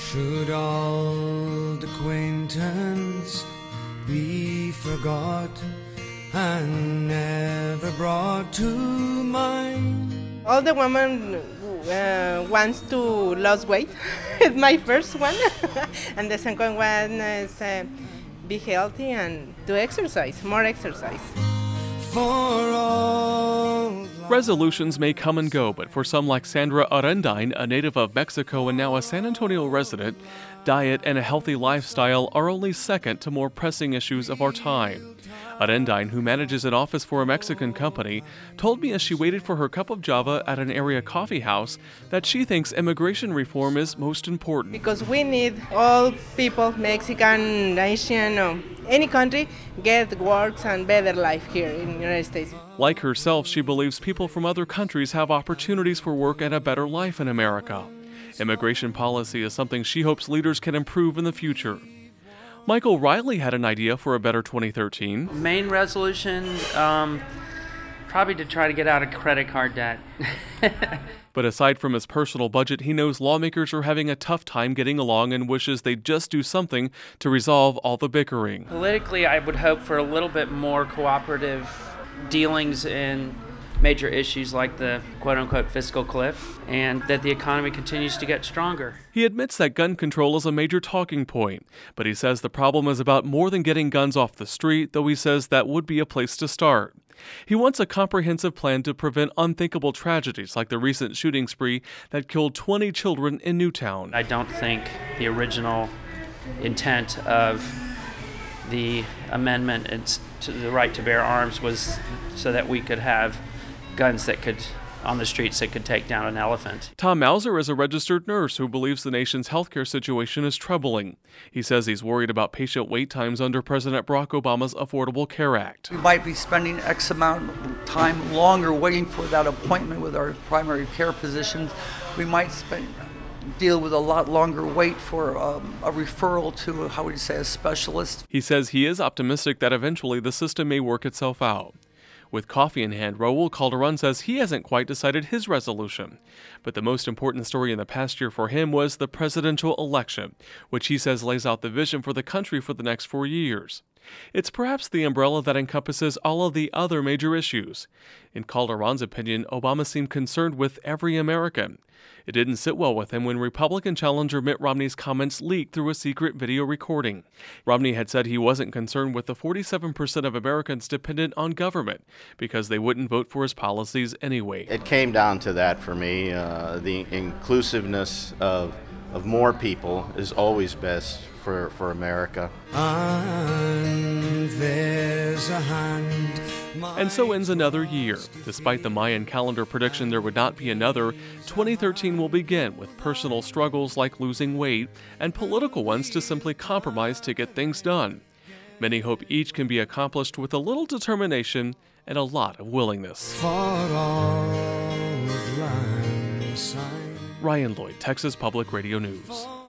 Should old acquaintance be forgot and never brought to mind? All the women wants to lose weight. It's my first one. And the second one is be healthy and do exercise, more exercise. For all Resolutions may come and go, but for some like Sandra Arendine, a native of Mexico and now a San Antonio resident, diet and a healthy lifestyle are only second to more pressing issues of our time. Arendine, who manages an office for a Mexican company, told me as she waited for her cup of java at an area coffee house that she thinks immigration reform is most important. Because we need all people, Mexican, Asian, or any country, get works and better life here in the United States. Like herself, she believes people from other countries have opportunities for work and a better life in America. Immigration policy is something she hopes leaders can improve in the future. Michael Riley had an idea for a better 2013. Main resolution, probably to try to get out of credit card debt. But aside from his personal budget, he knows lawmakers are having a tough time getting along and wishes they'd just do something to resolve all the bickering. Politically, I would hope for a little bit more cooperative dealings in major issues like the quote-unquote fiscal cliff, and that the economy continues to get stronger. He admits that gun control is a major talking point, but he says the problem is about more than getting guns off the street, though he says that would be a place to start. He wants a comprehensive plan to prevent unthinkable tragedies like the recent shooting spree that killed 20 children in Newtown. I don't think the original intent of the amendment to the right to bear arms was so that we could have guns that could, on the streets, that could take down an elephant. Tom Mauser is a registered nurse who believes the nation's healthcare situation is troubling. He says he's worried about patient wait times under President Barack Obama's Affordable Care Act. We might be spending X amount of time longer waiting for that appointment with our primary care physicians. We might deal with a lot longer wait for a referral to, how would you say, a specialist. He says he is optimistic that eventually the system may work itself out. With coffee in hand, Raul Calderon says he hasn't quite decided his resolution. But the most important story in the past year for him was the presidential election, which he says lays out the vision for the country for the next 4 years. It's perhaps the umbrella that encompasses all of the other major issues. In Calderon's opinion, Obama seemed concerned with every American. It didn't sit well with him when Republican challenger Mitt Romney's comments leaked through a secret video recording. Romney had said he wasn't concerned with the 47% of Americans dependent on government because they wouldn't vote for his policies anyway. It came down to that for me. The inclusiveness of more people is always best for America. and there's a hand. And so ends another year. Despite the Mayan calendar prediction there would not be another, 2013 will begin with personal struggles like losing weight and political ones to simply compromise to get things done. Many hope each can be accomplished with a little determination and a lot of willingness. For all of life's sign. Ryan Lloyd, Texas Public Radio News.